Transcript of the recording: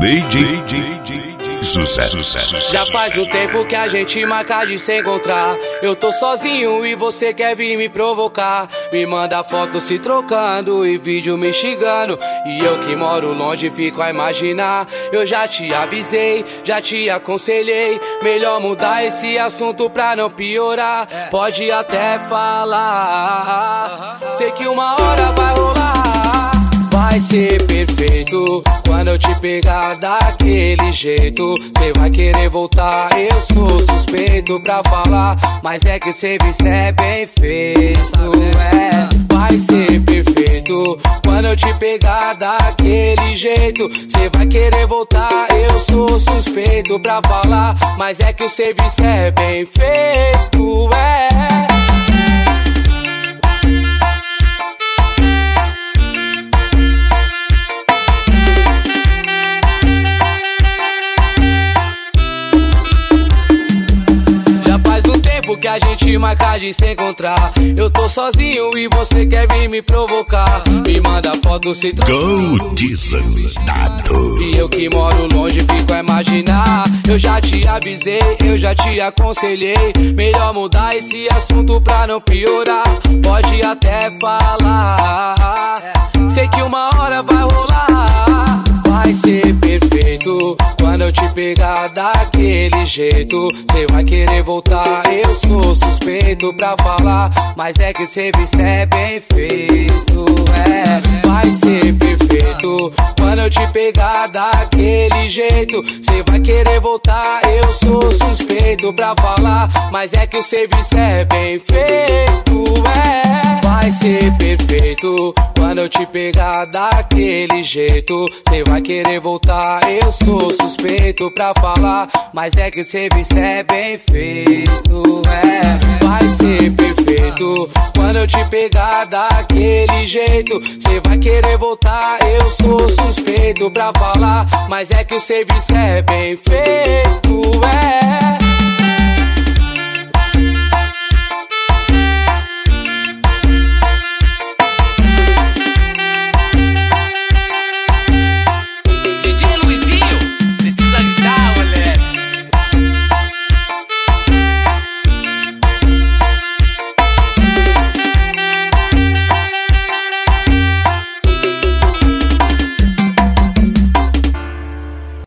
Sucesso. Já faz um tempo que a gente marca de se encontrar. Eu tô sozinho e você quer vir me provocar. Me manda foto se trocando e vídeo me xingando. E eu que moro longe fico a imaginar. Eu já te avisei, já te aconselhei. Melhor mudar esse assunto pra não piorar. Pode até falar, sei que uma hora vai rolar. Vai ser perfeito quando eu te pegar daquele jeito. Cê vai querer voltar, eu sou suspeito pra falar, mas é que cê vice é bem feito, Vai ser perfeito quando eu te pegar daquele jeito. Cê vai querer voltar, eu sou suspeito pra falar, mas é que o serviço é bem feito, que a gente marca de se encontrar. Eu tô sozinho e você quer vir me provocar. Me manda foto se trocando. E eu que moro longe fico a imaginar. Eu já te avisei, eu já te aconselhei. Melhor mudar esse assunto pra não piorar. Pode até falar, sei que uma hora vai rolar. Vai ser perfeito quando eu te pegar daquele jeito. Cê vai querer voltar, eu sou suspeito pra falar, mas é que cê vice é bem feito, Vai ser perfeito quando eu te pegar daquele jeito. Cê vai querer voltar, eu sou suspeito pra falar, mas é que o serviço é bem feito, Vai ser perfeito quando eu te pegar daquele jeito. Cê vai querer voltar, eu sou suspeito pra falar, mas é que o serviço é bem feito, Vai ser perfeito quando eu te pegar daquele jeito. Cê vai querer voltar, eu sou suspeito pra falar, mas é que o serviço é bem feito,